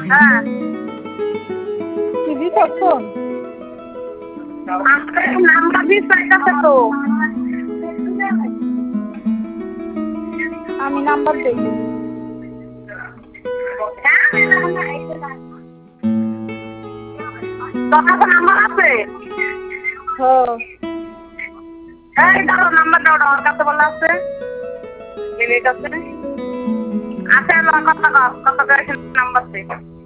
হ্যাঁ কি দিছস ফোন? আজকে নাম্বার দিস পাইতাছে তো। আমি নাম্বার দেই। তোর কাছে নাম্বার আছে? হ্যাঁ এই দাও নাম্বার দাও, ওর কাছে বলা আছে। মিনিট আছে। আচ্ছা কত করে নাম্বার দে।